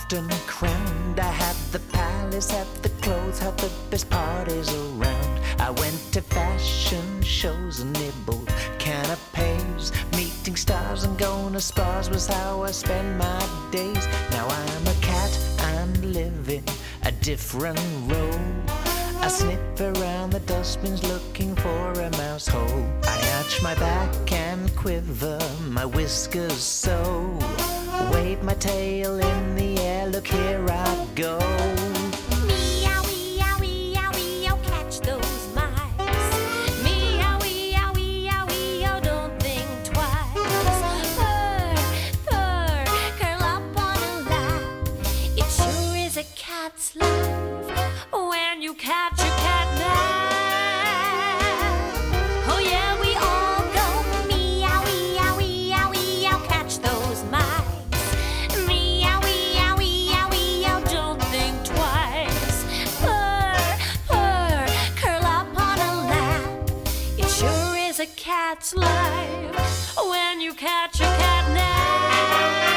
often crowned. I had the palace, had the clothes, had the best parties around. I went to fashion shows and nibbled canapes. Meeting stars and going to spas was how I spent my days. Now I'm a cat and live in a different role. I sniff around the dustbins looking for a mouse hole. I arch my back and quiver my whiskers so. Wave my tail in the air, look here I go. Meow, meow, meow, meow, catch those mice. Meow, meow, meow, meow, don't think twice. Purr, purr, curl up on a lap. It sure is a cat's life when you catch a cat nap. Oh yeah, we all go meow, meow, meow, meow, catch those mice. Meow, meow, meow, meow, don't think twice. Purr, purr, curl up on a lap. It sure is a cat's life when you catch a cat nap.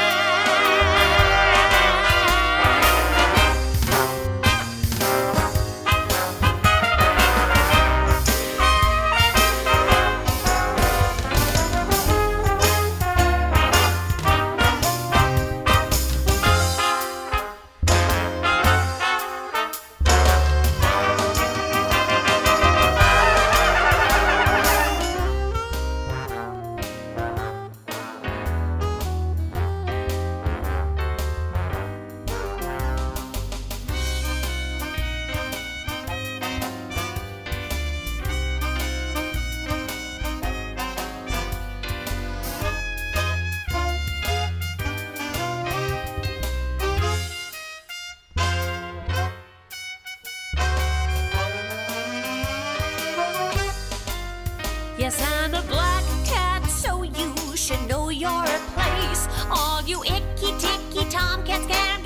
Yes, I'm a black cat, so you should know your place. All you icky-ticky tomcats can